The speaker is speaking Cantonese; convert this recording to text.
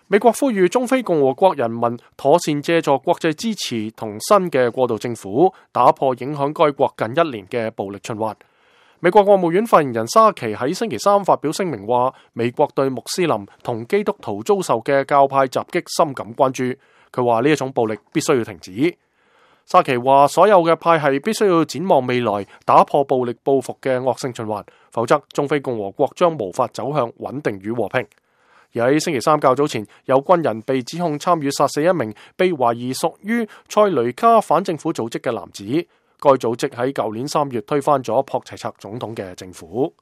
美國呼籲中非共和國人民妥善借助國際支持同新嘅過渡政府，打破影響該國近1年嘅暴力循環。美國國務院發言人沙奇喺星期三發表聲明話，美國對穆斯林同基督徒遭受嘅教派襲擊深感關注。佢話呢一種暴力必須要停止。沙奇話，所有嘅派系必須要展望未來，打破暴力報復嘅惡性循環，否則中非共和國將無法走向穩定與和平。而喺星期三較早前，有軍人被指控參與殺死一名被懷疑屬於塞雷卡反政府組織嘅男子。該組織喺舊年3月推翻咗樸齊澤總統嘅政府。